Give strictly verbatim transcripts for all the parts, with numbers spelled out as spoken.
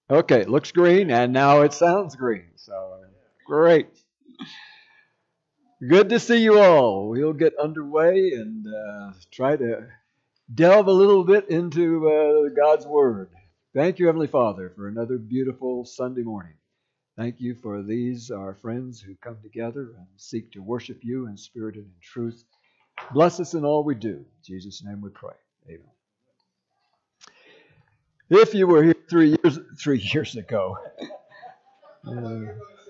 Okay, it looks green, and now it sounds green. So great. Good to see you all. We'll get underway and uh, try to delve a little bit into uh, God's Word. Thank you, Heavenly Father, for another beautiful Sunday morning. Thank you for these, our friends who come together and seek to worship you in spirit and in truth. Bless us in all we do. In Jesus' name we pray. Amen. If you were here three years three years ago, uh,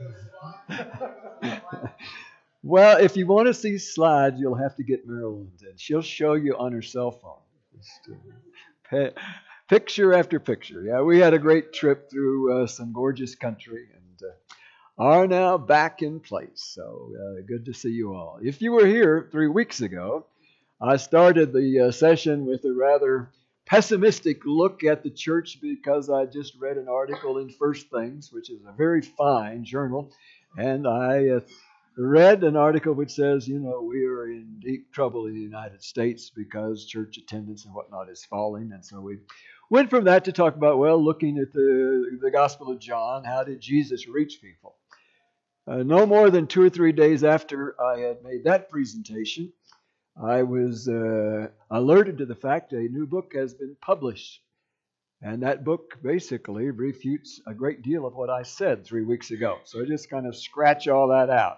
well, if you want to see slides, you'll have to get Marilyn, and she'll show you on her cell phone. Just, uh, picture after picture. Yeah, we had a great trip through uh, some gorgeous country, and uh, are now back in place. So uh, good to see you all. If you were here three weeks ago, I started the uh, session with a rather pessimistic look at the church because I just read an article in First Things, which is a very fine journal, and I uh, read an article which says, you know, we are in deep trouble in the United States because church attendance and whatnot is falling. And so we went from that to talk about, well, looking at the, the Gospel of John, how did Jesus reach people? Uh, no more than two or three days after I had made that presentation, I was uh, alerted to the fact a new book has been published. And that book basically refutes a great deal of what I said three weeks ago. So I just kind of scratch all that out.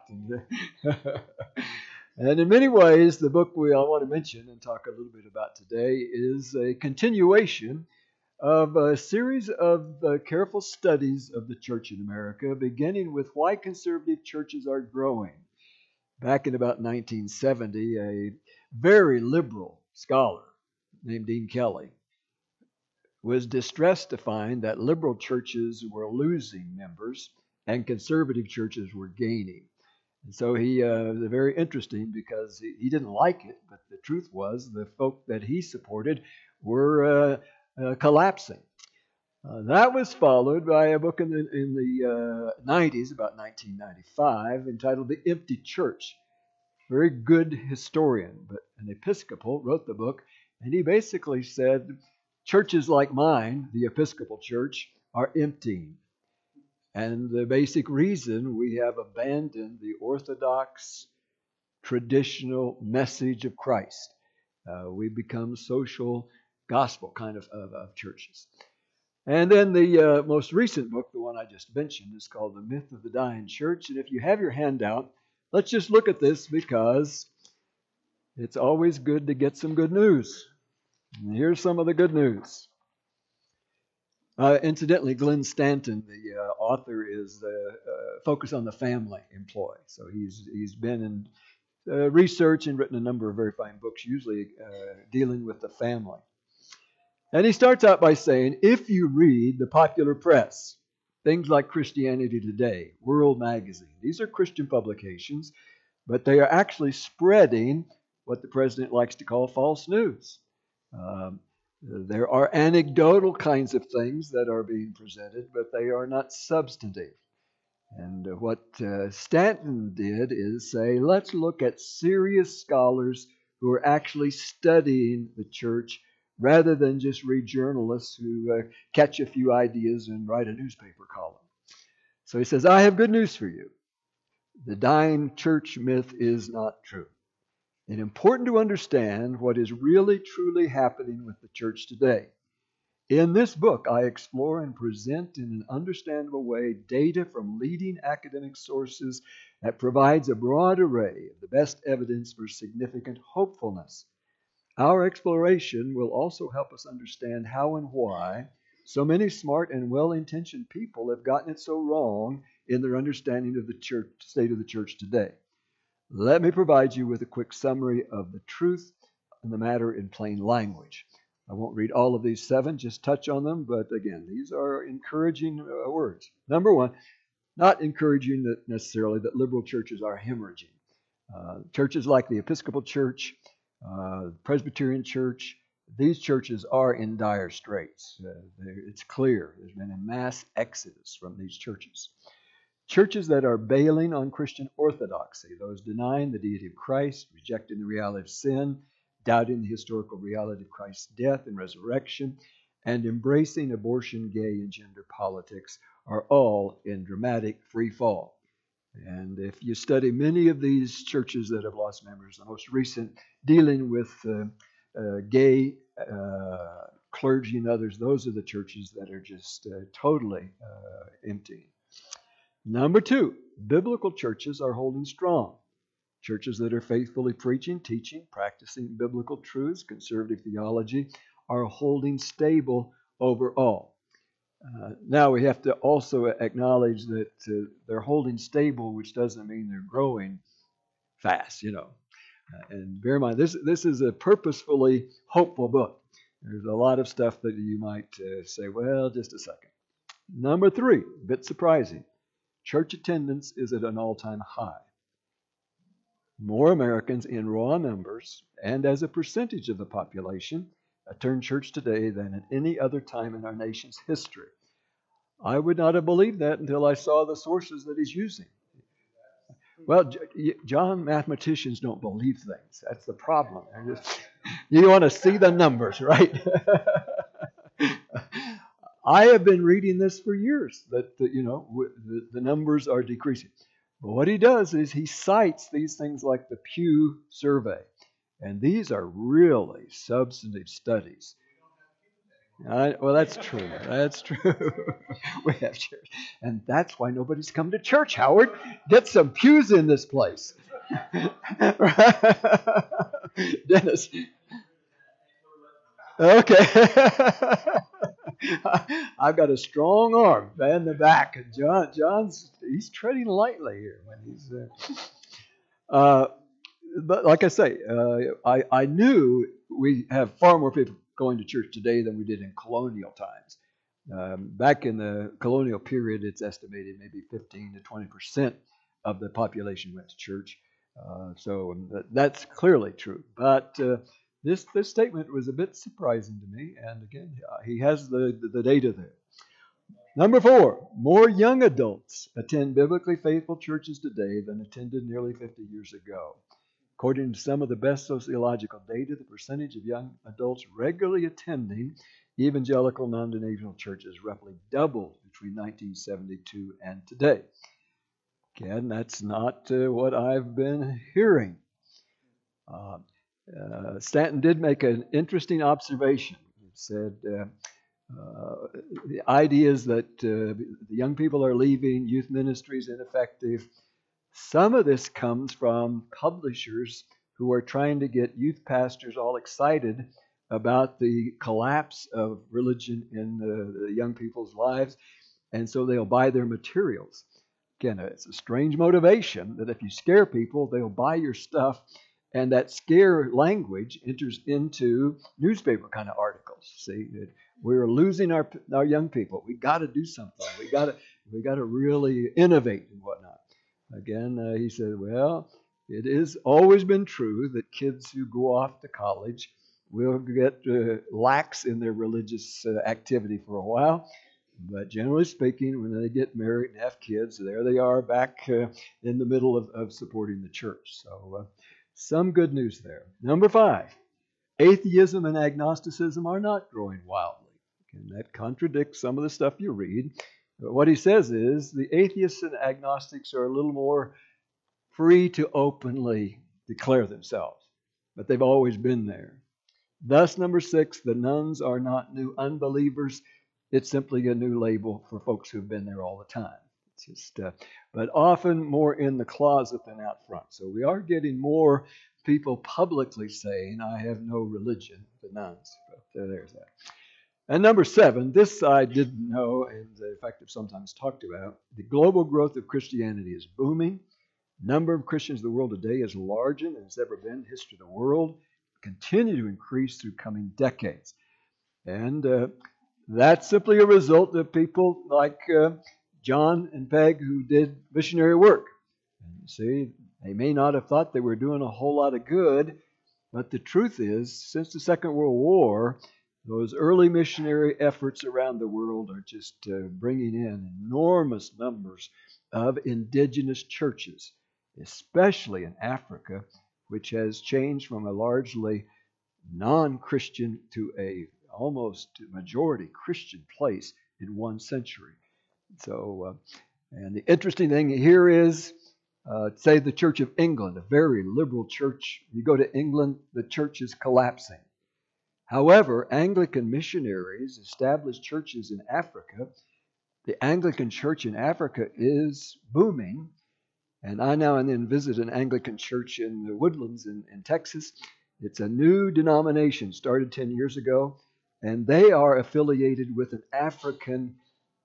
And in many ways, the book we all want to mention and talk a little bit about today is a continuation of a series of uh, careful studies of the church in America, beginning with why conservative churches are growing. Back in about nineteen seventy, a very liberal scholar named Dean Kelly was distressed to find that liberal churches were losing members and conservative churches were gaining. And so he uh, was very interesting because he, he didn't like it, but the truth was the folk that he supported were uh, uh, collapsing. Uh, that was followed by a book in the in the uh, nineties, about nineteen ninety-five, entitled "The Empty Church." Very good historian, but an Episcopal, wrote the book, and he basically said, churches like mine, the Episcopal Church, are emptying. And the basic reason we have abandoned the orthodox, traditional message of Christ. Uh, we become social gospel kind of, of, of churches. And then the uh, most recent book, the one I just mentioned, is called The Myth of the Dying Church. And if you have your handout, let's just look at this because it's always good to get some good news. And here's some of the good news. Uh, incidentally, Glenn Stanton, the uh, author, is uh, uh, focused on the family employee. So he's he's been in uh, research and written a number of very fine books, usually uh, dealing with the family. And he starts out by saying, if you read the popular press, things like Christianity Today, World Magazine, these are Christian publications, but they are actually spreading what the president likes to call false news. Um, there are anecdotal kinds of things that are being presented, but they are not substantive. And what uh, Stanton did is say, let's look at serious scholars who are actually studying the church rather than just read journalists who uh, catch a few ideas and write a newspaper column. So he says, I have good news for you. The dying church myth is not true. It's important to understand what is really truly happening with the church today. In this book, I explore and present in an understandable way data from leading academic sources that provides a broad array of the best evidence for significant hopefulness. Our exploration will also help us understand how and why so many smart and well-intentioned people have gotten it so wrong in their understanding of the church, state of the church today. Let me provide you with a quick summary of the truth and the matter in plain language. I won't read all of these seven, just touch on them, but again, these are encouraging uh, words. Number one, not encouraging that necessarily that liberal churches are hemorrhaging. Uh, churches like the Episcopal Church, uh, Presbyterian Church, these churches are in dire straits. Uh, it's clear there's been a mass exodus from these churches. Churches that are bailing on Christian orthodoxy, those denying the deity of Christ, rejecting the reality of sin, doubting the historical reality of Christ's death and resurrection, and embracing abortion, gay, and gender politics are all in dramatic free fall. And if you study many of these churches that have lost members, the most recent dealing with uh, uh, gay uh, clergy and others, those are the churches that are just uh, totally uh, empty. Number two, biblical churches are holding strong. Churches that are faithfully preaching, teaching, practicing biblical truths, conservative theology, are holding stable overall. Uh, now we have to also acknowledge that uh, they're holding stable, which doesn't mean they're growing fast, you know. Uh, and bear in mind, this this is a purposefully hopeful book. There's a lot of stuff that you might uh, say, well, just a second. Number three, a bit surprising. Church attendance is at an all-time high. More Americans in raw numbers and as a percentage of the population attend church today than at any other time in our nation's history. I would not have believed that until I saw the sources that he's using. Well, John, mathematicians don't believe things. That's the problem. Just, you want to see the numbers, right? I have been reading this for years, that, you know, the, the numbers are decreasing. But what he does is he cites these things like the Pew survey. And these are really substantive studies. I, well, that's true. That's true. We have church. And that's why nobody's come to church, Howard. Get some pews in this place. Dennis. Okay. I've got a strong arm in the back. And John, John's, he's treading lightly here when he's there. Uh, but like I say, uh, I, I knew we have far more people going to church today than we did in colonial times. Um, back in the colonial period, it's estimated maybe fifteen to twenty percent of the population went to church. Uh, so that's clearly true. But uh, this this statement was a bit surprising to me. And again, he has the, the, the data there. Number four, more young adults attend biblically faithful churches today than attended nearly fifty years ago. According to some of the best sociological data, the percentage of young adults regularly attending evangelical non-denominational churches roughly doubled between nineteen seventy-two and today. Again, that's not uh, what I've been hearing. Uh, uh, Stanton did make an interesting observation. He said uh, uh, the idea is that uh, the young people are leaving, youth ministry is ineffective. Some of this comes from publishers who are trying to get youth pastors all excited about the collapse of religion in the, the young people's lives, and so they'll buy their materials. Again, it's a strange motivation that if you scare people, they'll buy your stuff, and that scare language enters into newspaper kind of articles. See, we're losing our our young people. We got to do something. We got to we got to really innovate and whatnot. Again, uh, he said, well, it has always been true that kids who go off to college will get uh, lax in their religious uh, activity for a while. But generally speaking, when they get married and have kids, there they are back uh, in the middle of, of supporting the church. So uh, some good news there. Number five, atheism and agnosticism are not growing wildly. And that contradicts some of the stuff you read. But what he says is the atheists and agnostics are a little more free to openly declare themselves, but they've always been there. Thus, number six, the nones are not new unbelievers. It's simply a new label for folks who've been there all the time. It's just, uh, but often more in the closet than out front. So we are getting more people publicly saying, I have no religion, the nuns. But uh, there's that. And number seven, this I didn't know, and in fact I've sometimes talked about. The global growth of Christianity is booming. Number of Christians in the world today is larger than it's ever been in the history of the world. Continue to increase through coming decades. And uh, that's simply a result of people like uh, John and Peg who did missionary work. And you see, they may not have thought they were doing a whole lot of good, but the truth is, since the Second World War, those early missionary efforts around the world are just uh, bringing in enormous numbers of indigenous churches, especially in Africa, which has changed from a largely non-Christian to a almost majority Christian place in one century. So, uh, and the interesting thing here is, uh, say the Church of England, a very liberal church. You go to England, the church is collapsing. However, Anglican missionaries established churches in Africa. The Anglican church in Africa is booming. And I now and then visit an Anglican church in the Woodlands in, in Texas. It's a new denomination, started ten years ago, and they are affiliated with an African,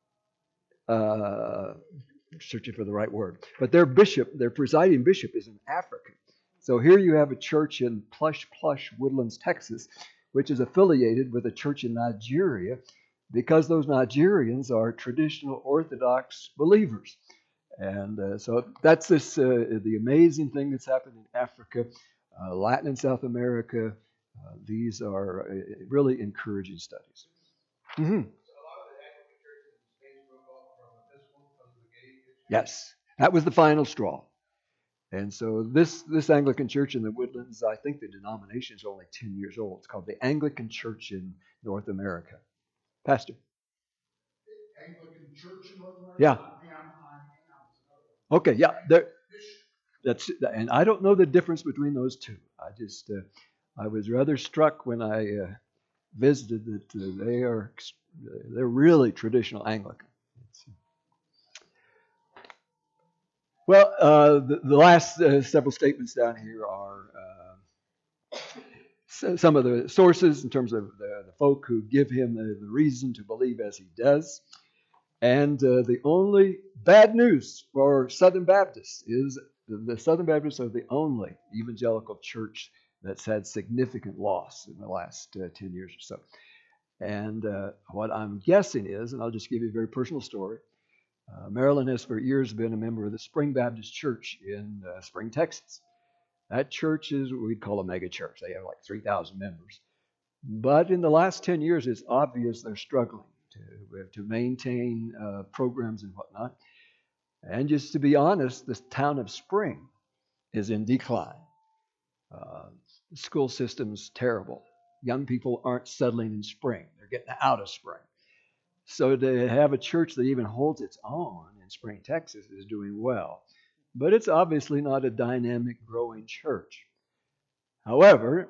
uh, searching for the right word, but their bishop, their presiding bishop is an African. So here you have a church in plush, plush Woodlands, Texas, which is affiliated with a church in Nigeria because those Nigerians are traditional Orthodox believers. And uh, so that's this uh, the amazing thing that's happened in Africa, uh, Latin and South America. Uh, these are uh, really encouraging studies. Mm-hmm. Yes, that was the final straw. And so this, this Anglican church in the Woodlands, I think the denomination is only ten years old. It's called the Anglican Church in North America. Pastor? Anglican Church in North America? Yeah. Okay, yeah. There, that's, and I don't know the difference between those two. I just, uh, I was rather struck when I uh, visited that uh, they are, they're really traditional Anglican. Well, uh, the, the last uh, several statements down here are uh, some of the sources in terms of the, the folk who give him the, the reason to believe as he does. And uh, the only bad news for Southern Baptists is the Southern Baptists are the only evangelical church that's had significant loss in the last uh, ten years or so. And uh, what I'm guessing is, and I'll just give you a very personal story, Uh, Marilyn has for years been a member of the Spring Baptist Church in uh, Spring, Texas. That church is what we'd call a mega church. They have like three thousand members. But in the last ten years, it's obvious they're struggling to, to maintain uh, programs and whatnot. And just to be honest, the town of Spring is in decline. Uh, the school system's terrible. Young people aren't settling in Spring. They're getting out of Spring. So to have a church that even holds its own in Spring, Texas is doing well. But it's obviously not a dynamic, growing church. However,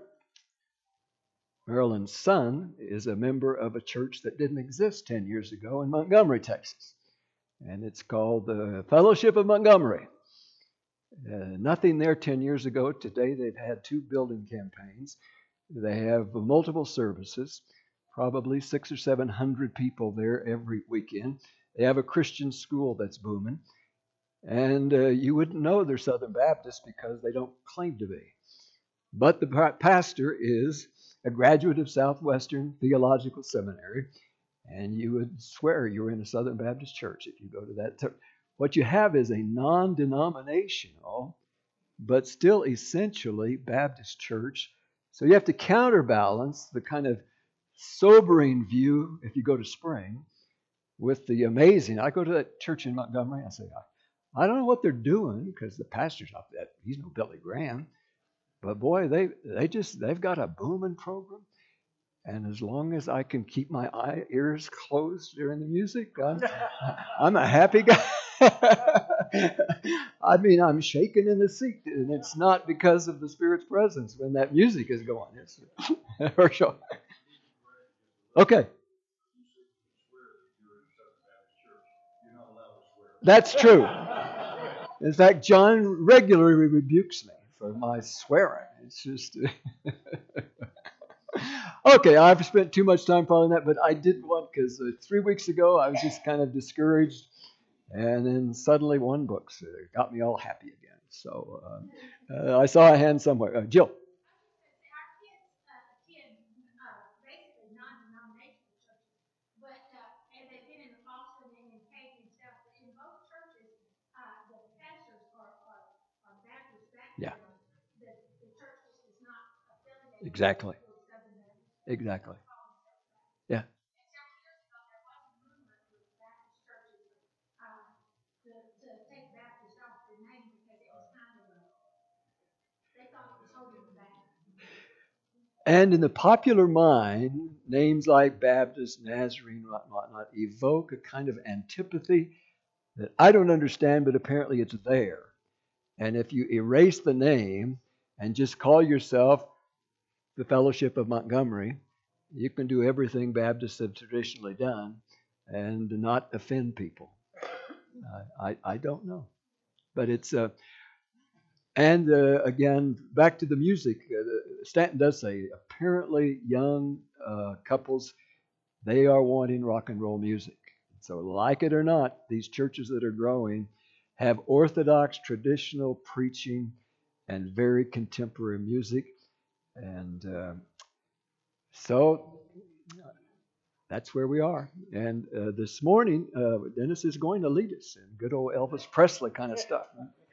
Marilyn's son is a member of a church that didn't exist ten years ago in Montgomery, Texas. And it's called the Fellowship of Montgomery. Uh, nothing there ten years ago. Today they've had two building campaigns. They have multiple services. Probably six or seven hundred people there every weekend. They have a Christian school that's booming. And uh, you wouldn't know they're Southern Baptists because they don't claim to be. But the pastor is a graduate of Southwestern Theological Seminary. And you would swear you're in a Southern Baptist church if you go to that. Ter- what you have is a non-denominational, but still essentially Baptist church. So you have to counterbalance the kind of sobering view if you go to Spring with the amazing. I go to that church in Montgomery. I say, I, I don't know what they're doing because the pastor's not that. He's no Billy Graham, but boy, they they just they've got a booming program. And as long as I can keep my eye, ears closed during the music, I'm, I'm a happy guy. I mean, I'm shaking in the seat, and it's not because of the Spirit's presence when that music is going. It's for sure. Okay. That's true. In fact, John regularly rebukes me for my swearing. It's just... Okay, I've spent too much time following that, but I did want, because uh, three weeks ago I was just kind of discouraged, and then suddenly one book so it got me all happy again. So uh, uh, I saw a hand somewhere. Uh, Jill. Yeah. Exactly. Exactly. Yeah. And in the popular mind, names like Baptist, Nazarene, what- whatnot evoke a kind of antipathy that I don't understand, but apparently it's there. And if you erase the name and just call yourself the Fellowship of Montgomery, you can do everything Baptists have traditionally done and not offend people. I, I, I don't know. But it's, uh, and uh, again, back to the music. Uh, Stanton does say apparently young uh, couples, they are wanting rock and roll music. So, like it or not, these churches that are growing have orthodox, traditional preaching and very contemporary music. And uh, so that's where we are. And uh, this morning, uh, Dennis is going to lead us in good old Elvis Presley kind of stuff.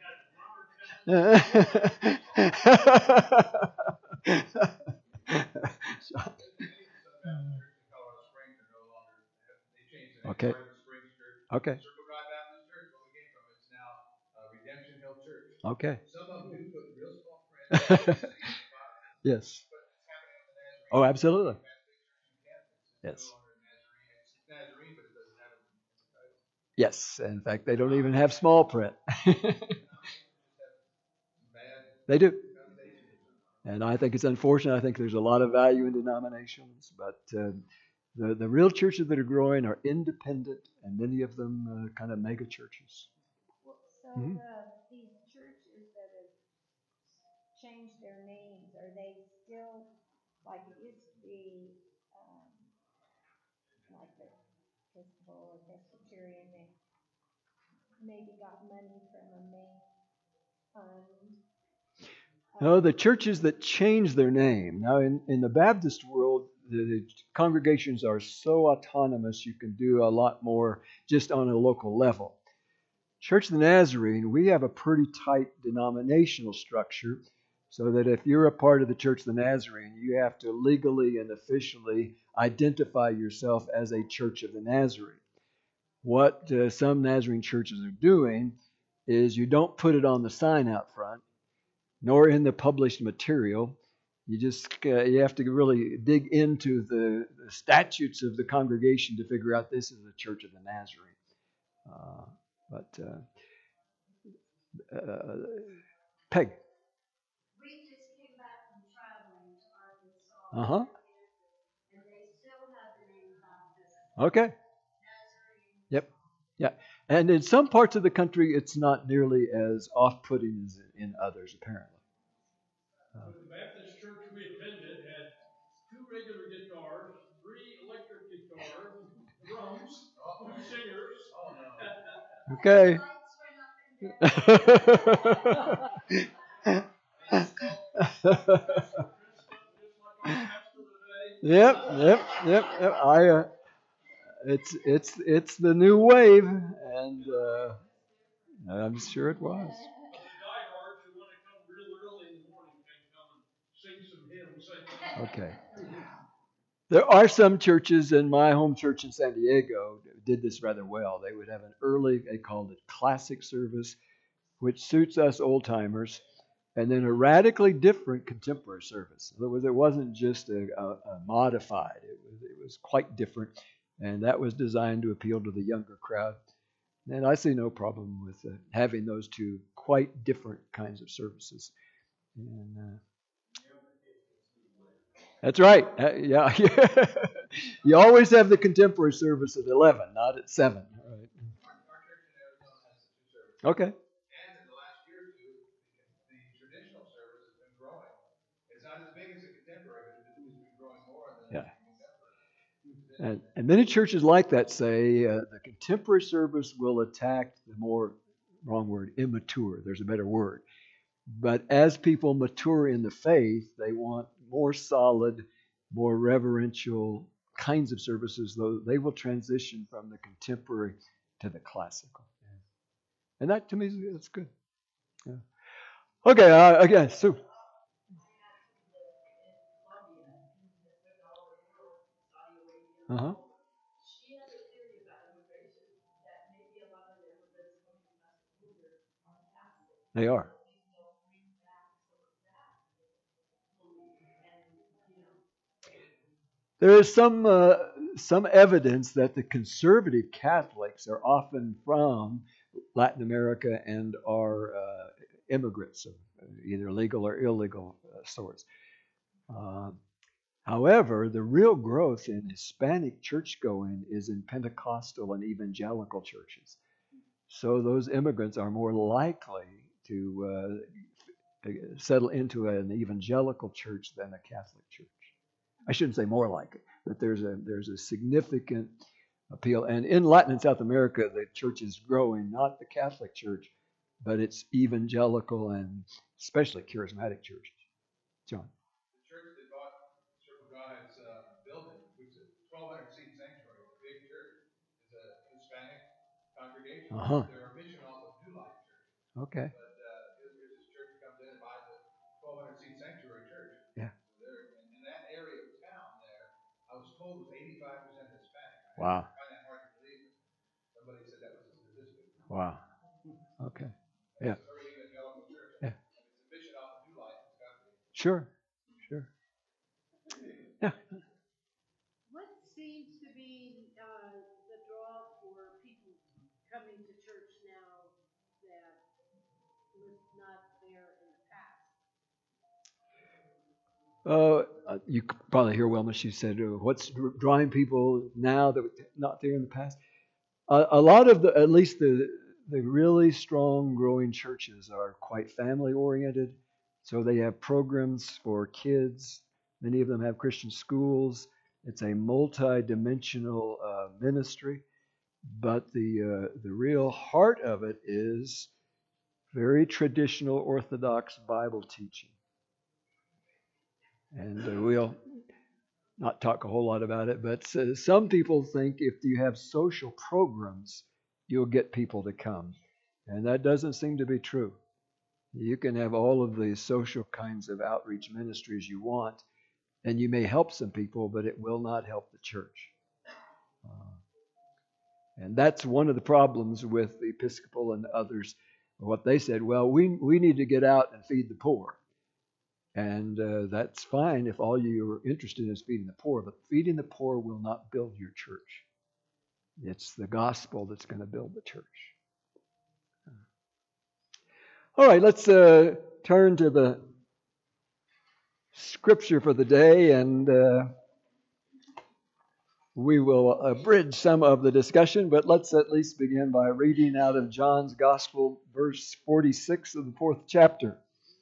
Okay. Okay. Okay. Yes. Oh, absolutely. Yes. Yes. In fact, they don't even have small print. They do. And I think it's unfortunate. I think there's a lot of value in denominations, but uh, the, the real churches that are growing are independent, and many of them uh, kind of mega churches. So mm-hmm. the, these churches that have changed their names, are they still, like it used to be, um, like the Episcopal or Presbyterian, they maybe got money from a main fund? No, the churches that change their name. Now, in, in the Baptist world, the, the congregations are so autonomous, you can do a lot more just on a local level. Church of the Nazarene, we have a pretty tight denominational structure, so that if you're a part of the Church of the Nazarene, you have to legally and officially identify yourself as a Church of the Nazarene. What uh, some Nazarene churches are doing is you don't put it on the sign out front, nor in the published material. You just uh, you have to really dig into the, the statutes of the congregation to figure out this is the Church of the Nazarene. Uh, but uh, uh, Peg. We just came back from traveling to Arkansas. Uh huh. And they still have the name Baptist. Okay. Nazarene. Yep. Yeah. And in some parts of the country, it's not nearly as off-putting as in others, apparently. Uh, the Baptist church we attended had two regular guitars, three electric guitars, drums, two singers. Oh no. Okay. Yep, yep, yep, yep. I, uh, it's it's it's the new wave, and uh, I'm sure it was. Okay. There are some churches, in my home church in San Diego did this rather well. They would have an early, they called it classic service, which suits us old timers, and then a radically different contemporary service. In other words, it wasn't just a, a, a modified; it was it was quite different, and that was designed to appeal to the younger crowd. And I see no problem with uh, having those two quite different kinds of services. And, uh, that's right. Uh, yeah, you always have the contemporary service at eleven, not at seven. Right. Okay. And in the last year or two, the traditional service has been growing. It's not as big as the contemporary, but it's been growing more than yeah. the contemporary. And, and many churches like that say uh, the contemporary service will attack the more, wrong word, immature. There's a better word. But as people mature in the faith, they want more solid, more reverential kinds of services, though they will transition from the contemporary to the classical. And that, to me, that's good. Yeah. Okay, uh, again, Sue. Uh-huh. They are. There is some uh, some evidence that the conservative Catholics are often from Latin America and are uh, immigrants of either legal or illegal uh, sorts. Uh, however, the real growth in Hispanic church going is in Pentecostal and evangelical churches. So those immigrants are more likely to uh, settle into an evangelical church than a Catholic church. I shouldn't say more likely, but there's a there's a significant appeal. And in Latin and South America, the church is growing, not the Catholic Church, but it's evangelical and especially charismatic churches. John. The church that bought Circle God's uh, building, which is a twelve hundred seat sanctuary, a big church, is a Hispanic congregation. Uh-huh. They're a mission off of New Life Church. Okay. But uh, there's this church that comes in and buys a twelve hundred seat sanctuary church. Yeah. So they're in, in that area of town there, I was told was eighty-five percent Hispanic. I Wow. find that hard to believe. Somebody said that was a statistic. Wow. Okay. Yeah. It's a very evangelical church. Yeah. It's a mission off of New Life. It's got to be. Sure. Sure. Yeah. What seems to be uh, the draw for people coming to church now that was not there in the past? Uh, you could probably hear Wilma. She said, uh, "What's drawing people now that were not there in the past?" Uh, a lot of the, at least the the really strong growing churches are quite family oriented. So they have programs for kids. Many of them have Christian schools. It's a multi-dimensional uh, ministry, but the uh, the real heart of it is very traditional Orthodox Bible teaching. And uh, we'll not talk a whole lot about it, but uh, some people think if you have social programs, you'll get people to come. And that doesn't seem to be true. You can have all of the social kinds of outreach ministries you want, and you may help some people, but it will not help the church. Uh, and that's one of the problems with the Episcopal and others. What they said, well, we, we need to get out and feed the poor. And uh, that's fine if all you're interested in is feeding the poor, but feeding the poor will not build your church. It's the gospel that's going to build the church. All right, let's uh, turn to the scripture for the day, and uh, we will abridge some of the discussion, but let's at least begin by reading out of John's Gospel, verse forty-six of the fourth chapter.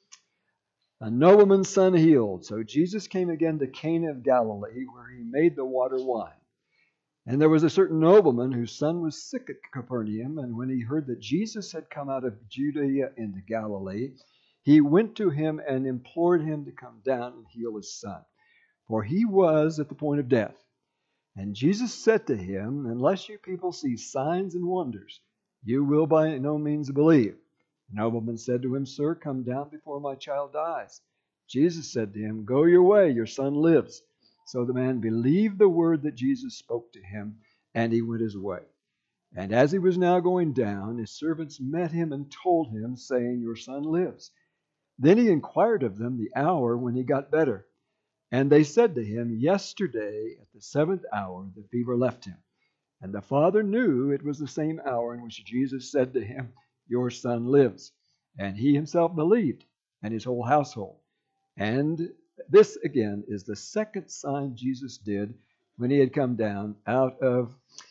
A nobleman's son healed. So Jesus came again to Cana of Galilee, where he made the water wine. And there was a certain nobleman whose son was sick at Capernaum, and when he heard that Jesus had come out of Judea into Galilee, he went to him and implored him to come down and heal his son, for he was at the point of death. And Jesus said to him, unless you people see signs and wonders, you will by no means believe. The nobleman said to him, Sir, come down before my child dies. Jesus said to him, Go your way, your son lives. So the man believed the word that Jesus spoke to him, and he went his way. And as he was now going down, his servants met him and told him, saying, Your son lives. Then he inquired of them the hour when he got better. And they said to him, Yesterday at the seventh hour the fever left him. And the father knew it was the same hour in which Jesus said to him, Your son lives. And he himself believed, and his whole household. And this, again, is the second sign Jesus did when he had come down out of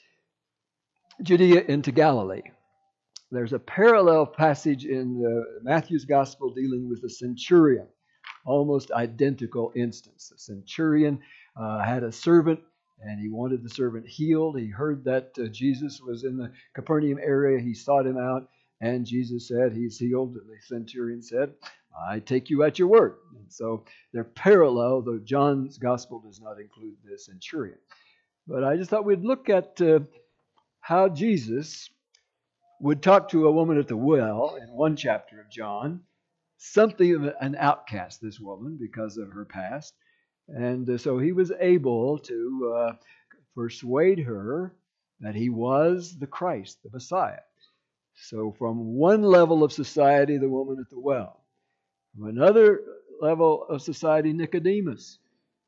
Judea into Galilee. There's a parallel passage in uh, Matthew's Gospel dealing with the centurion, almost identical instance. The centurion uh, had a servant, and he wanted the servant healed. He heard that uh, Jesus was in the Capernaum area. He sought him out, and Jesus said, He's healed. And the centurion said, I take you at your word. And so they're parallel, though John's Gospel does not include the centurion. But I just thought we'd look at uh, how Jesus would talk to a woman at the well in one chapter of John, something of an outcast, this woman, because of her past. And uh, so he was able to uh, persuade her that he was the Christ, the Messiah. So from one level of society, the woman at the well. From another level of society, Nicodemus,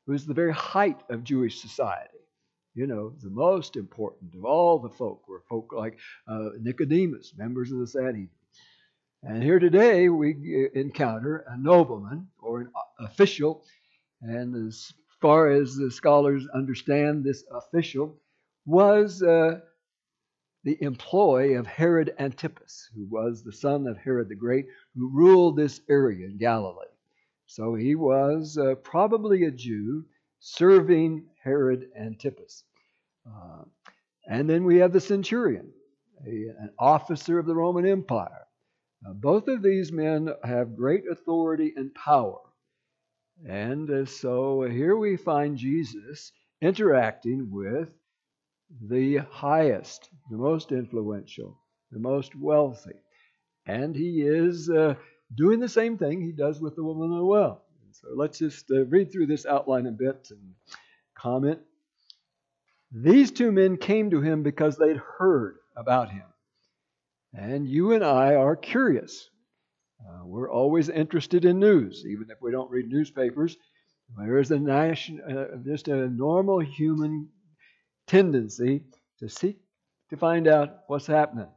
It was the very height of Jewish society. You know, the most important of all the folk were folk like uh, Nicodemus, members of the Sanhedrin. And here today we encounter a nobleman or an official, and as far as the scholars understand, this official was uh, the employee of Herod Antipas, who was the son of Herod the Great, who ruled this area in Galilee. So he was uh, probably a Jew serving Herod Antipas. Uh, and then we have the centurion, a, an officer of the Roman Empire. Now, both of these men have great authority and power. And uh, so here we find Jesus interacting with the highest, the most influential, the most wealthy. And he is uh, doing the same thing he does with the woman of the well. So let's just uh, read through this outline a bit and comment. These two men came to him because they'd heard about him. And you and I are curious. Uh, we're always interested in news, even if we don't read newspapers. There is a nation, uh, just a normal human tendency to seek to find out what's happening.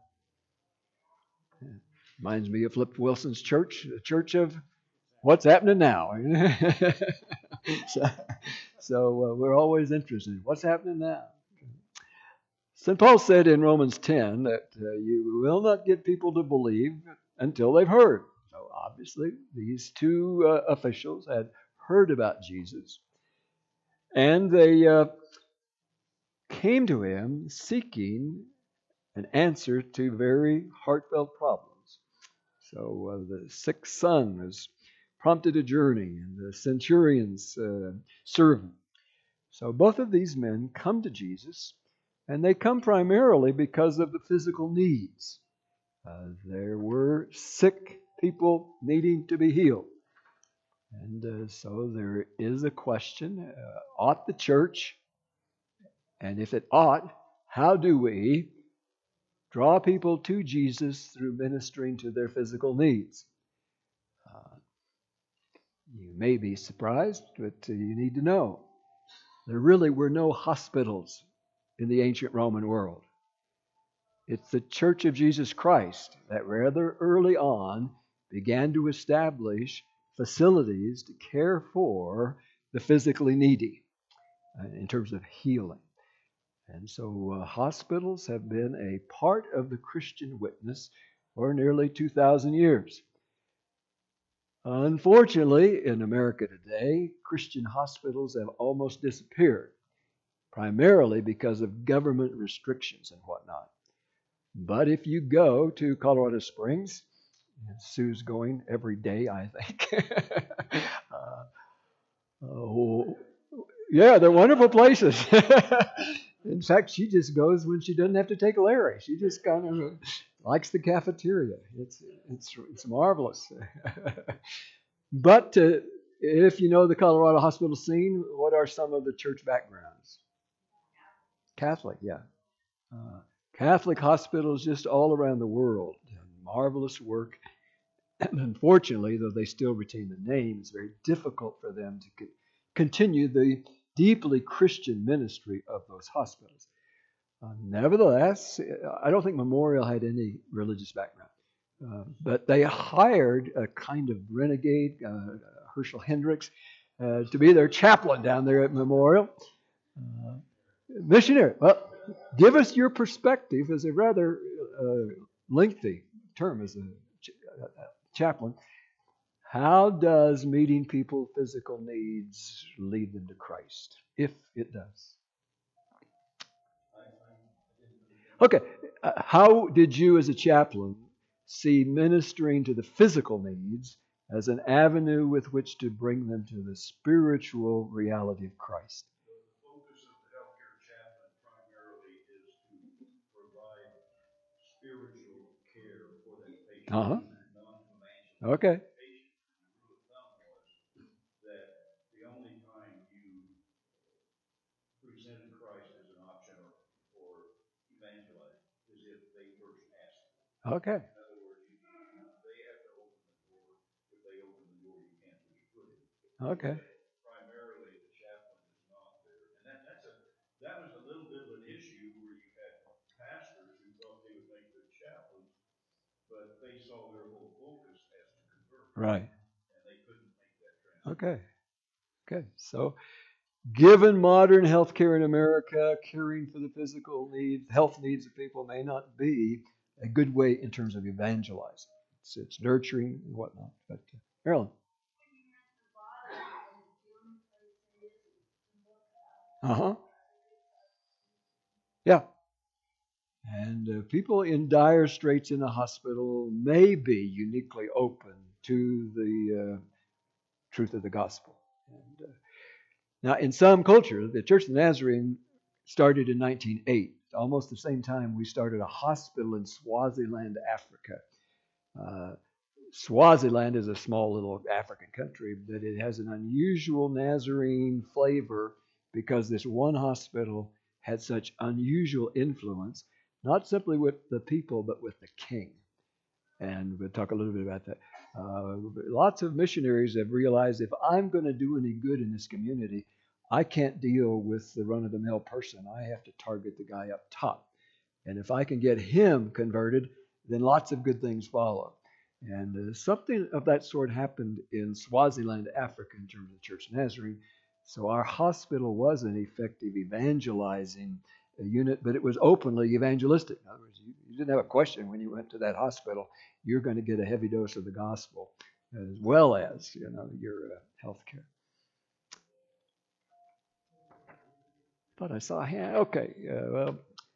Reminds me of Flip Wilson's church, the church of what's happening now. so so uh, we're always interested in what's happening now. Saint Paul said in Romans ten that uh, you will not get people to believe until they've heard. So obviously these two uh, officials had heard about Jesus, and they uh, came to him seeking an answer to very heartfelt problems. So uh, the sick son was prompted a journey, and the centurion's uh, servant. So both of these men come to Jesus, and they come primarily because of the physical needs. Uh, there were sick people needing to be healed. And uh, so there is a question, uh, ought the church, and if it ought, how do we draw people to Jesus through ministering to their physical needs? Uh, you may be surprised, but uh, you need to know. There really were no hospitals in the ancient Roman world. It's the Church of Jesus Christ that rather early on began to establish facilities to care for the physically needy uh, in terms of healing. And so uh, hospitals have been a part of the Christian witness for nearly two thousand years. Unfortunately, in America today, Christian hospitals have almost disappeared, primarily because of government restrictions and whatnot. But if you go to Colorado Springs, Sue's going every day, I think. uh, oh, yeah, they're wonderful places. In fact, she just goes when she doesn't have to take Larry. She just kind of likes the cafeteria. It's it's it's marvelous. But uh, if you know the Colorado hospital scene, what are some of the church backgrounds? Catholic, yeah. Uh, Catholic hospitals just all around the world. Marvelous work. And unfortunately, though they still retain the name, it's very difficult for them to co- continue the deeply Christian ministry of those hospitals. Uh, nevertheless, I don't think Memorial had any religious background. Uh, but they hired a kind of renegade, uh, Herschel Hendricks, uh, to be their chaplain down there at Memorial. Uh, missionary. Well, give us your perspective as a rather uh, lengthy term as a ch- uh, chaplain. How does meeting people's physical needs lead them to Christ, if it does? Okay, uh, how did you as a chaplain see ministering to the physical needs as an avenue with which to bring them to the spiritual reality of Christ? The focus of the healthcare chaplain primarily is to provide spiritual care for that patient. Uh-huh. Non-financial Okay. patient. And the rule of thumb was that the only time you presented Christ as an option or, or evangelized is if they first asked. Okay. In other words, you, they have to open the door. If they open the door, you can't push through. Okay. Primarily, the chaplain but they saw their whole focus as to convert. Right. And they couldn't make that transition. Okay. Okay. So, given modern healthcare in America, caring for the physical needs, health needs of people may not be a good way in terms of evangelizing. It's, it's nurturing and whatnot. But uh, Marilyn. Uh huh. Yeah. And uh, people in dire straits in a hospital may be uniquely open to the uh, truth of the gospel. And, uh, now, in some cultures, the Church of the Nazarene started in nineteen oh eight, almost the same time we started a hospital in Swaziland, Africa. Uh, Swaziland is a small little African country, but it has an unusual Nazarene flavor because this one hospital had such unusual influence, not simply with the people, but with the king. And we'll talk a little bit about that. Uh, lots of missionaries have realized if I'm going to do any good in this community, I can't deal with the run-of-the-mill person. I have to target the guy up top. And if I can get him converted, then lots of good things follow. And uh, something of that sort happened in Swaziland, Africa, in terms of the Church of Nazarene. So our hospital was an effective evangelizing uh, unit, but it was openly evangelistic. In other words, you, you didn't have a question when you went to that hospital. You're going to get a heavy dose of the gospel, as well as, you know, your uh, health care. Thought I saw a hand. Okay. Uh, well,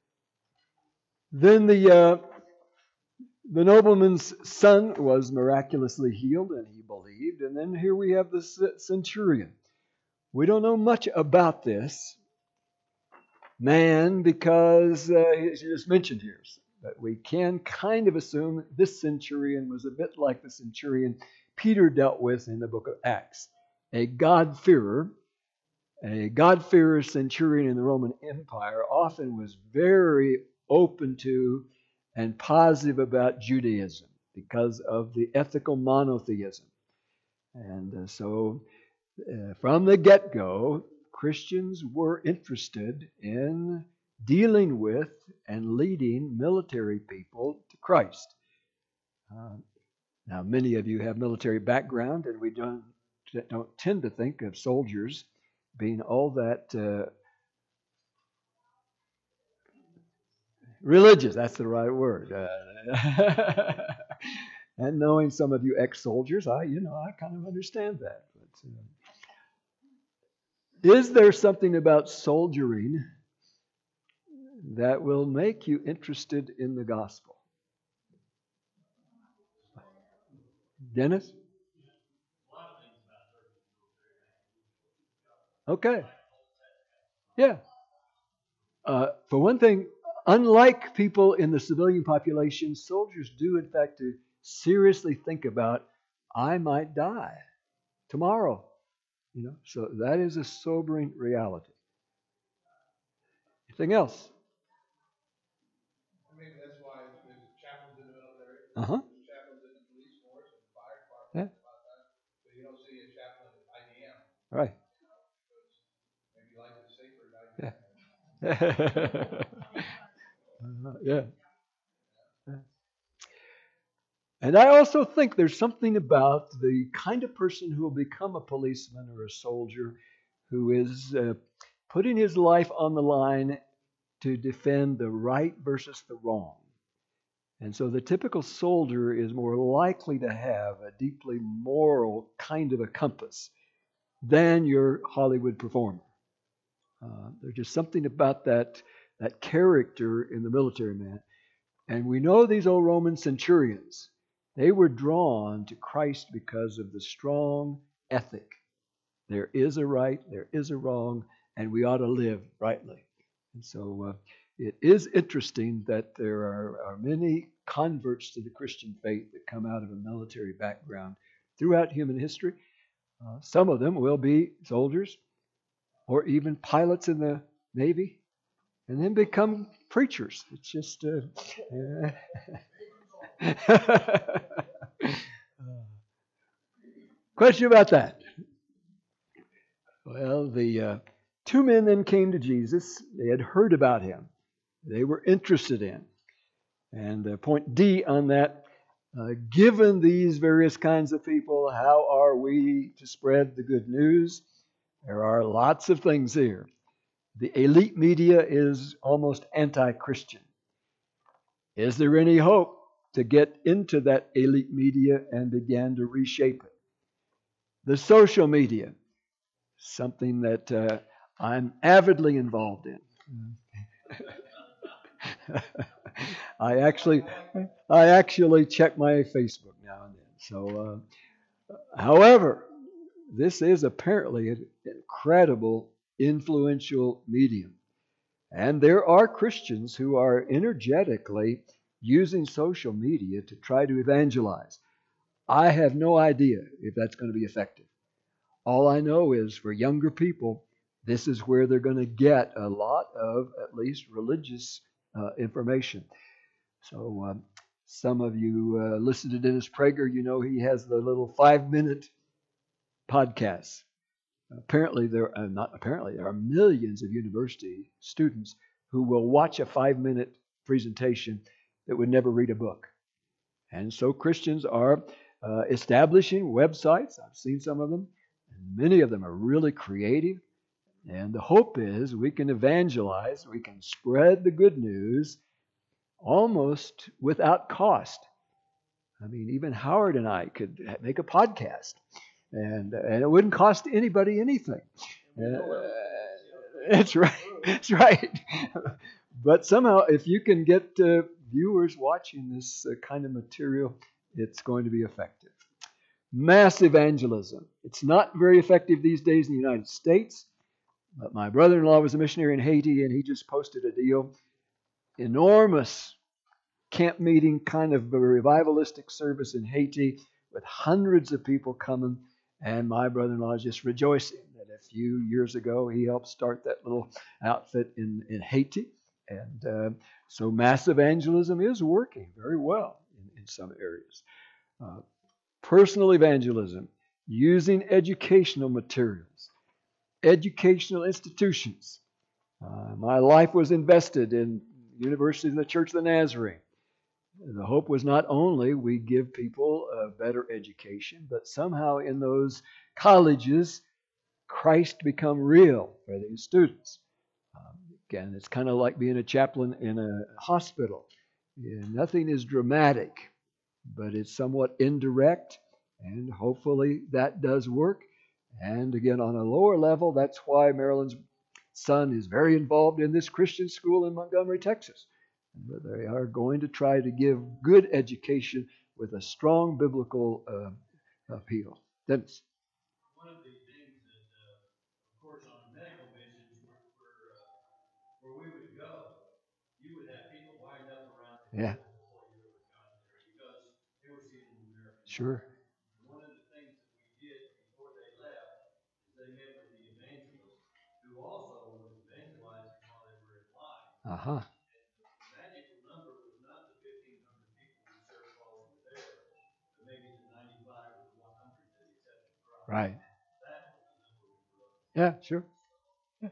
then the uh, the nobleman's son was miraculously healed, and he believed. And then here we have the centurion. We don't know much about this man because uh, he's just mentioned here. But we can kind of assume this centurion was a bit like the centurion Peter dealt with in the book of Acts. A God-fearer, a God-fearer centurion in the Roman Empire often was very open to and positive about Judaism because of the ethical monotheism. And uh, so uh, from the get-go, Christians were interested in dealing with and leading military people to Christ. Uh, now, many of you have military background, and we don't, don't tend to think of soldiers being all that uh, religious. That's the right word. Uh, and knowing some of you ex-soldiers, I, you know, I kind of understand that. But, uh, is there something about soldiering that will make you interested in the gospel? Dennis? Okay. Yeah. Uh, for one thing, unlike people in the civilian population, soldiers do, in fact, to seriously think about, I might die tomorrow. You know, so that is a sobering reality. Anything else? Maybe that's why there's chaplains in the military. Uh huh. There's chaplains in the police force and fire department. Yeah. About that. But you don't see a chaplain at I D M. Right. You know, because maybe life is safer at I D M. Yeah. uh, yeah. And I also think there's something about the kind of person who will become a policeman or a soldier who is uh, putting his life on the line to defend the right versus the wrong. And so the typical soldier is more likely to have a deeply moral kind of a compass than your Hollywood performer. Uh, there's just something about that, that character in the military man. And we know these old Roman centurions, they were drawn to Christ because of the strong ethic. There is a right, there is a wrong, and we ought to live rightly. And so uh, it is interesting that there are, are many converts to the Christian faith that come out of a military background throughout human history. Uh, some of them will be soldiers or even pilots in the Navy and then become preachers. It's just... Uh, uh, question about that? Well, the uh, two men then came to Jesus. They had heard about him. They were interested in. And uh, point D on that, Uh, given these various kinds of people, how are we to spread the good news? There are lots of things here. The elite media is almost anti-Christian. Is there any hope to get into that elite media and begin to reshape it? The social media, something that uh, I'm avidly involved in. I actually, I actually check my Facebook now and then. So, uh, however, this is apparently an incredible, influential medium. And there are Christians who are energetically using social media to try to evangelize. I have no idea if that's going to be effective. All I know is for younger people, this is where they're going to get a lot of at least religious uh, information. So um, some of you uh, listen to Dennis Prager, you know he has the little five-minute podcasts. Apparently, there are not apparently there are millions of university students who will watch a five-minute presentation that would never read a book. And so Christians are uh, establishing websites. I've seen some of them. And many of them are really creative. And the hope is we can evangelize, we can spread the good news almost without cost. I mean, even Howard and I could make a podcast, and, and it wouldn't cost anybody anything. Uh, that's right. That's right. But somehow, if you can get uh, viewers watching this uh, kind of material, it's going to be effective. Mass evangelism. It's not very effective these days in the United States. But my brother-in-law was a missionary in Haiti, and he just posted a deal. Enormous camp meeting, kind of a revivalistic service in Haiti with hundreds of people coming. And my brother-in-law is just rejoicing that a few years ago he helped start that little outfit in, in Haiti. And uh, so mass evangelism is working very well in, in some areas. Uh, personal evangelism, using educational materials, educational institutions. Uh, my life was invested in the University of the Church of the Nazarene. The hope was not only we give people a better education, but somehow in those colleges, Christ become real for these students. Um, again, it's kind of like being a chaplain in a hospital. Yeah, nothing is dramatic, but it's somewhat indirect, and hopefully that does work. And again, on a lower level, that's why Marilyn's son is very involved in this Christian school in Montgomery, Texas. They are going to try to give good education with a strong biblical uh, appeal. Dennis. One of the things that, uh, of course, on medical missions, where, where, uh, where we would go, you would have people lined up around the Yeah. before you ever got there because they were seeing an American. Sure. One of the things that we did before they left is they met with the evangelist, who also was evangelizing while they were in line. Uh huh. Right. Yeah, sure. Yeah.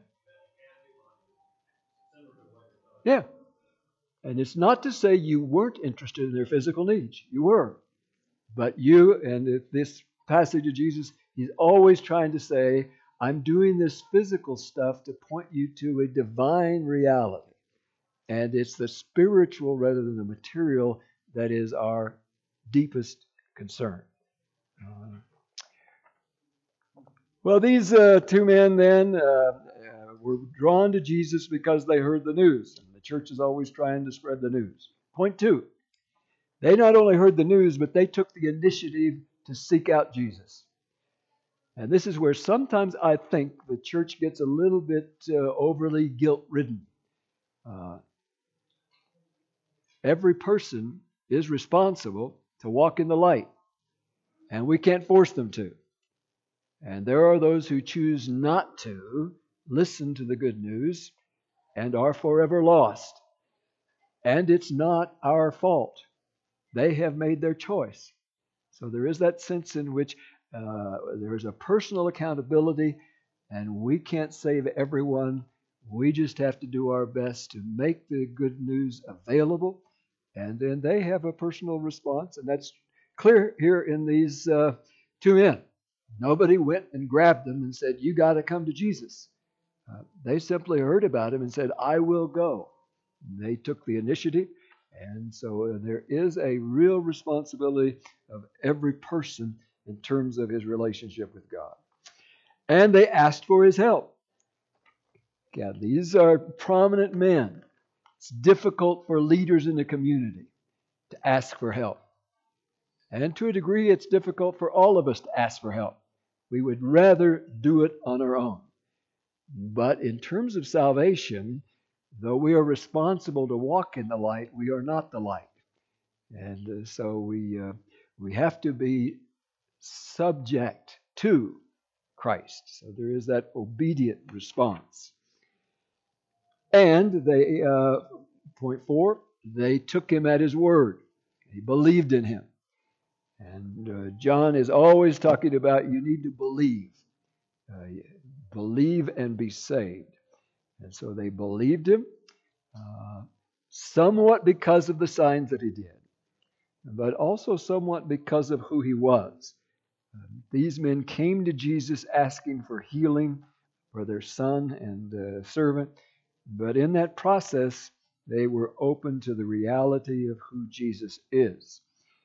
Yeah. And it's not to say you weren't interested in their physical needs. You were. But you, and this passage of Jesus, he's always trying to say, I'm doing this physical stuff to point you to a divine reality. And it's the spiritual rather than the material that is our deepest concern. Uh, Well, these uh, two men then uh, uh, were drawn to Jesus because they heard the news. And the church is always trying to spread the news. Point two, they not only heard the news, but they took the initiative to seek out Jesus. And this is where sometimes I think the church gets a little bit uh, overly guilt-ridden. Uh, every person is responsible to walk in the light, and we can't force them to. And there are those who choose not to listen to the good news and are forever lost. And it's not our fault. They have made their choice. So there is that sense in which uh, there is a personal accountability, and we can't save everyone. We just have to do our best to make the good news available And then they have a personal response, and that's clear here in these uh, two men. Nobody went and grabbed them and said, you got to come to Jesus. Uh, they simply heard about him and said, I will go. And they took the initiative. And so uh, there is a real responsibility of every person in terms of his relationship with God. And they asked for his help. Yeah, these are prominent men. It's difficult for leaders in the community to ask for help. And to a degree, it's difficult for all of us to ask for help. We would rather do it on our own. But in terms of salvation, though we are responsible to walk in the light, we are not the light. And uh, so we uh, we have to be subject to Christ. So there is that obedient response. And they, uh, point four, they took him at his word. He believed in him. And uh, John is always talking about you need to believe. Uh, believe and be saved. And so they believed him, uh, somewhat because of the signs that he did, but also somewhat because of who he was. Uh, these men came to Jesus asking for healing for their son and uh, servant, but in that process, they were open to the reality of who Jesus is.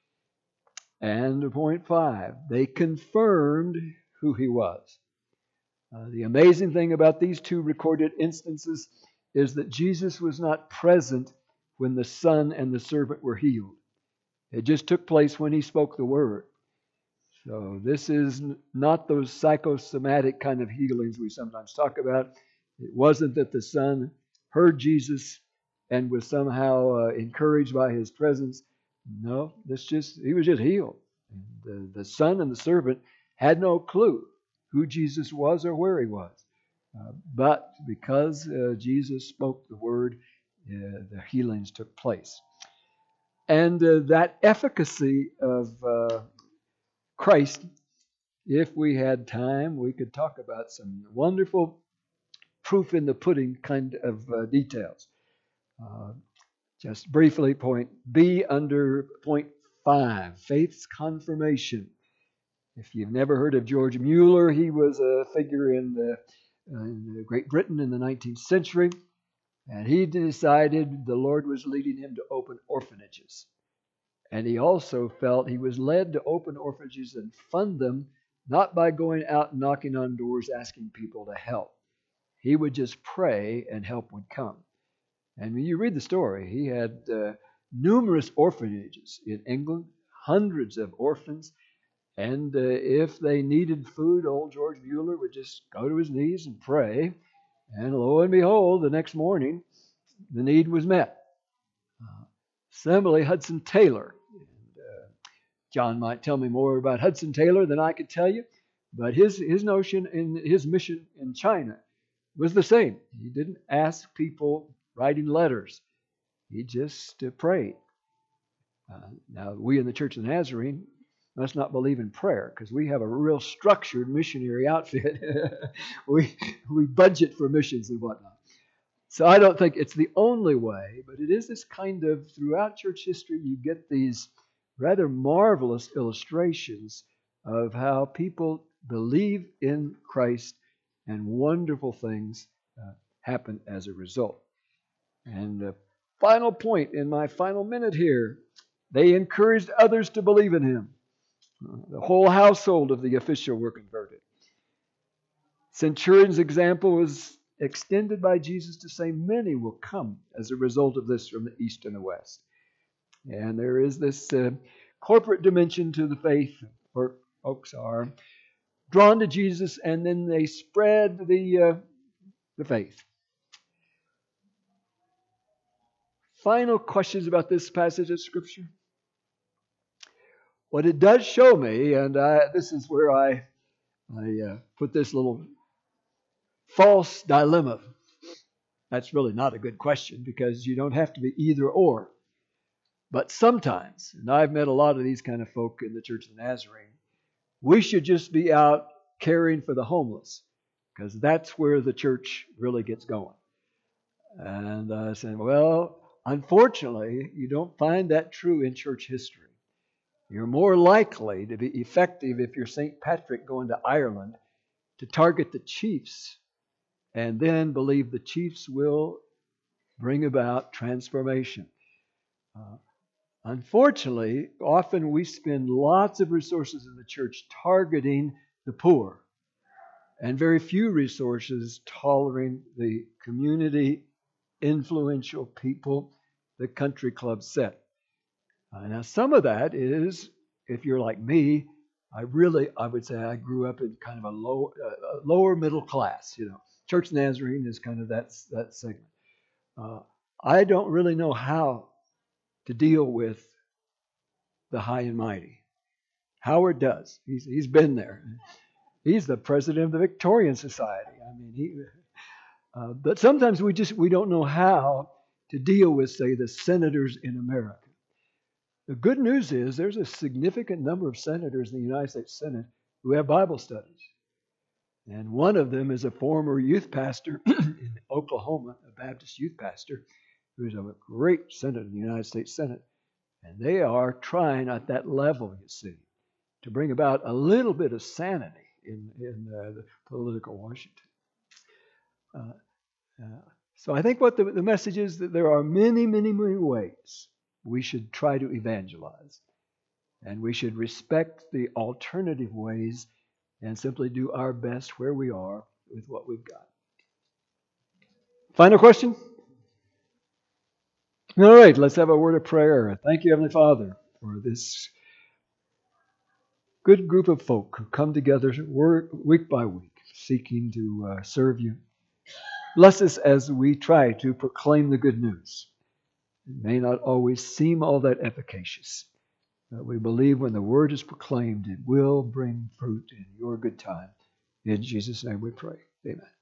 And point five, they confirmed who he was. Uh, the amazing thing about these two recorded instances is that Jesus was not present when the son and the servant were healed. It just took place when he spoke the word. So this is not those psychosomatic kind of healings we sometimes talk about. It wasn't that the son heard Jesus and was somehow uh, encouraged by his presence. No, this just he was just healed. And the, the son and the servant had no clue who Jesus was or where he was. Uh, but because uh, Jesus spoke the word, uh, the healings took place. And uh, that efficacy of uh, Christ, if we had time, we could talk about some wonderful proof in the pudding kind of uh, details. Uh, just briefly, point B under point five, faith's confirmation. If you've never heard of George Mueller, he was a figure in, the, uh, in Great Britain in the nineteenth century, and he decided the Lord was leading him to open orphanages. And he also felt he was led to open orphanages and fund them, not by going out and knocking on doors asking people to help. He would just pray and help would come. And when you read the story, he had uh, numerous orphanages in England, hundreds of orphans. And uh, if they needed food, old George Mueller would just go to his knees and pray. And lo and behold, the next morning, the need was met. Uh, similarly, Hudson Taylor. And, uh, John might tell me more about Hudson Taylor than I could tell you. But his, his notion in his mission in China was the same. He didn't ask people writing letters. He just uh, prayed. Uh, now, we in the Church of the Nazarene must not believe in prayer because we have a real structured missionary outfit. we we budget for missions and whatnot. So I don't think it's the only way, but it is this kind of, throughout church history, you get these rather marvelous illustrations of how people believe in Christ and wonderful things uh, happen as a result. And the final point in my final minute here, they encouraged others to believe in him. The whole household of the official were converted. Centurion's example was extended by Jesus to say many will come as a result of this from the east and the west. And there is this uh, corporate dimension to the faith, where folks are drawn to Jesus and then they spread the, uh, the faith. Final questions about this passage of Scripture? What it does show me, and I, this is where I, I uh, put this little false dilemma. That's really not a good question because you don't have to be either or. But sometimes, and I've met a lot of these kind of folk in the Church of the Nazarene, we should just be out caring for the homeless because that's where the church really gets going. And I uh, said, well, Unfortunately, you don't find that true in church history. You're more likely to be effective if you're Saint Patrick going to Ireland to target the chiefs and then believe the chiefs will bring about transformation. Uh, unfortunately, often we spend lots of resources in the church targeting the poor and very few resources tolerating the community influential people the country club set. Uh, now, some of that is, if you're like me, I really, I would say I grew up in kind of a low, uh, lower middle class. You know, Church Nazarene is kind of that that segment. Uh, I don't really know how to deal with the high and mighty. Howard does. He's he's been there. He's the president of the Victorian Society. I mean, he. Uh, but sometimes we just we don't know how to deal with, say, the senators in America. The good news is there's a significant number of senators in the United States Senate who have Bible studies. And one of them is a former youth pastor in Oklahoma, a Baptist youth pastor, who's a great senator in the United States Senate. And they are trying at that level, you see, to bring about a little bit of sanity in, in uh, the political Washington. Uh, uh, so I think what the, the message is that there are many, many, many ways we should try to evangelize. And we should respect the alternative ways and simply do our best where we are with what we've got. Final question? All right, let's have a word of prayer. Thank you, Heavenly Father, for this good group of folk who come together week by week, seeking to uh, serve you. Bless us as we try to proclaim the good news. It may not always seem all that efficacious, but we believe when the word is proclaimed, it will bring fruit in your good time. In Jesus' name we pray. Amen.